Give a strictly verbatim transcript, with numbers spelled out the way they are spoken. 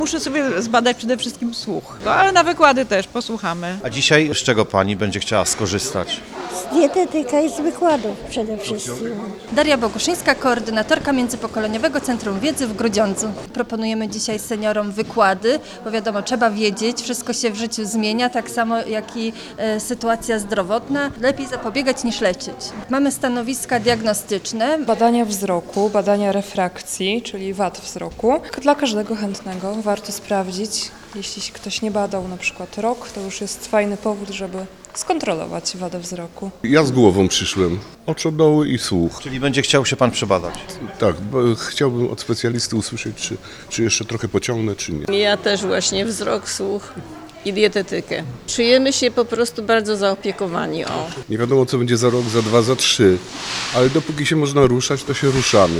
Muszę sobie zbadać przede wszystkim słuch, no, ale na wykłady też posłuchamy. A dzisiaj z czego pani będzie chciała skorzystać? Z dietetyka i z wykładów przede wszystkim. Daria Boguszyńska, koordynatorka Międzypokoleniowego Centrum Wiedzy w Grudziądzu. Proponujemy dzisiaj seniorom wykłady, bo wiadomo, trzeba wiedzieć, wszystko się w życiu zmienia, tak samo jak i e, sytuacja zdrowotna. Lepiej zapobiegać niż leczyć. Mamy stanowiska diagnostyczne. Badania wzroku, badania refrakcji, czyli wad wzroku. Dla każdego chętnego warto sprawdzić. Jeśli ktoś nie badał na przykład rok, to już jest fajny powód, żeby skontrolować wadę wzroku. Ja z głową przyszłem, oczodoły i słuch. Czyli będzie chciał się pan przebadać? Tak, bo chciałbym od specjalisty usłyszeć, czy, czy jeszcze trochę pociągnę, czy nie. Ja też właśnie wzrok, słuch i dietetykę. Czujemy się po prostu bardzo zaopiekowani. O. Nie wiadomo, co będzie za rok, za dwa, za trzy, ale dopóki się można ruszać, to się ruszamy.